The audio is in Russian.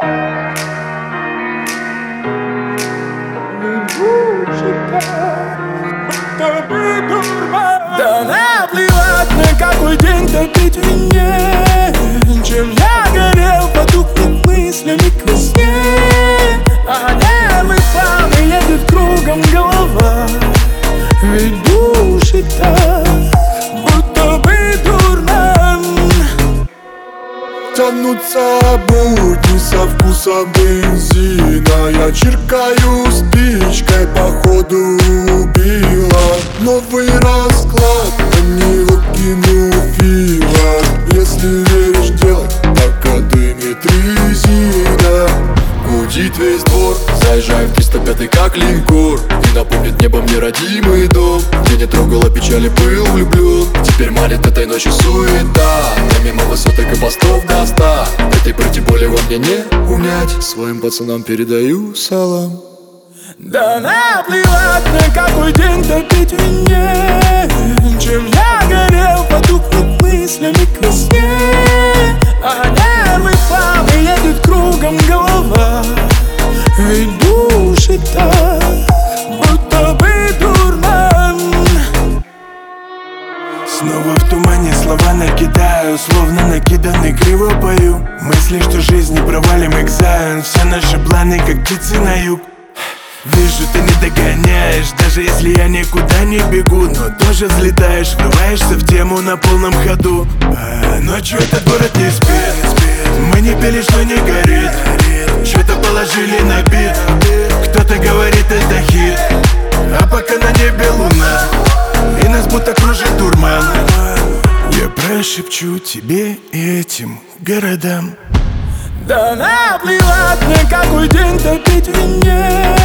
Да наплевать, на какой день топить вине, чем я горел, потухнет мыслями к весне. А небо плавно едет кругом голова, ведь душит так, будто бы дурман. Тянутся будни со вкусом бензина. Я чиркаю спичкой, походу убила. Новый расклад, на него кину фила. Если веришь, делай, пока дымит резина. Гудит весь двор, заезжаю в 305-й как линкор. И напомнит небо мне родимый дом, где не трогала печали, был влюблен. Теперь манит этой ночью суета, я мимо высоток и постов до 100. Этой прыти боли во мне не унять, своим пацанам передаю салам. Да наплевать, на какой день топить вине, чем я горел, потухнет мыслями к весне. А нервы плавно едет кругом голова, ведь душит так, будто бы дурман. Снова в тумане слова накидаю, словно накиданный криво пою. Мысли, что жизнь не провалим экзамен, все наши планы как птицы на юг. Вижу, ты не догоняешь, даже если я никуда не бегу, но тоже взлетаешь, врываешься в тему на полном ходу. Ночью этот город не спит, мы не пели, что не горит. Что-то положили на бит, кто-то говорит, это хит. А пока на небе луна, и нас будто кружит дурман. Я прошепчу тебе и этим городам. Да наплевать, на какой день топить вине,